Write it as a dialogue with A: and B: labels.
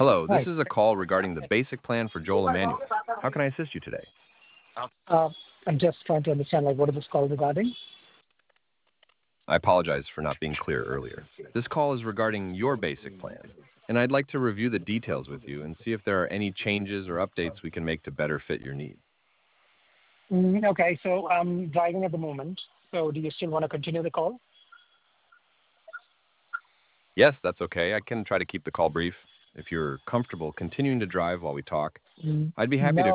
A: Hello, this
B: Hi.
A: is a call regarding the basic plan for Joel Emmanuel. How can I assist you today?
B: Uh, I'm just trying to understand, like, what is this call regarding?
A: I apologize for not being clear earlier. This call is regarding your basic plan, and I'd like to review the details with you and see if there are any changes or updates we can make to better fit your needs.
B: Okay, so I'm driving at the moment. So do you still want to continue the call?
A: Yes, that's okay. I can try to keep the call brief. If you're comfortable continuing to drive while we talk, I'd be happy to
B: No,